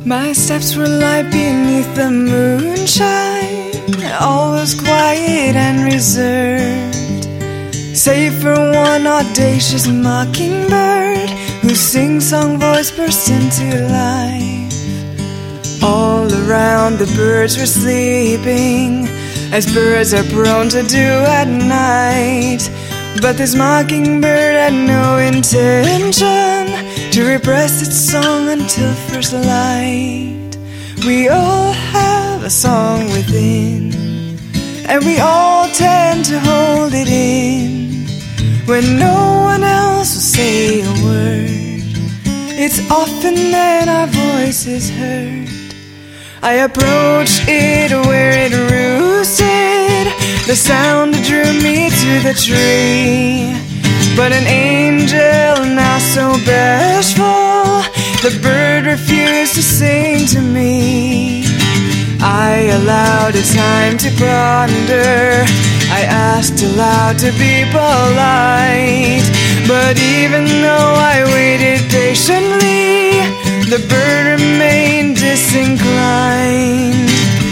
My steps were light beneath the moonshine. All was quiet and reserved, save for one audacious mockingbird whose sing-song voice burst into life. All around the birds were sleeping, as birds are prone to do at night. But this mockingbird had no intention to repress its song until first light. We all have a song within, and we all tend to hold it in when no one else will say a word. It's often that our voice is heard. I approached it where it roosted. The sound drew me to the tree, but an angel, now so bashful, the bird refused to sing to me. I allowed it time to ponder. I asked aloud to be polite, but even though I waited patiently, the bird remained disinclined.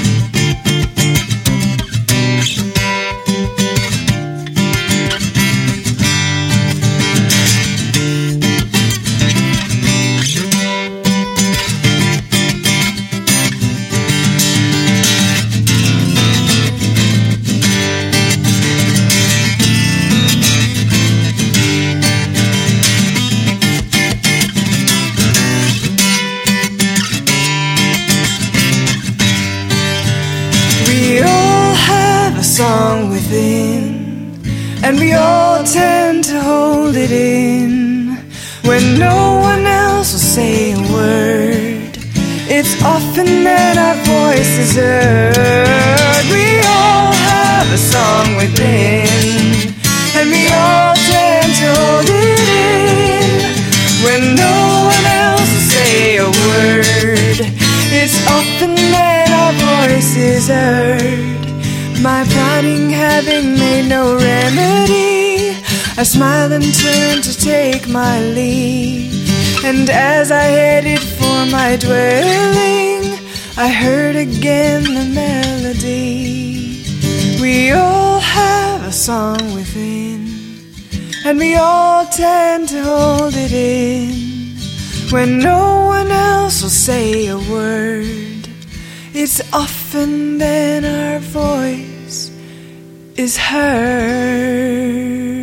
Song within, and we all tend to hold it in when no one else will say a word. It's often that our voice is heard. We all have a song within, and we all tend to hold it in when no one else will say a word. It's often that our voice is heard. My prodding having made no remedy, I smiled and turned to take my leave. And as I headed for my dwelling, I heard again the melody. We all have a song within, and we all tend to hold it in when no one else will say a word. It's often then our voice is heard.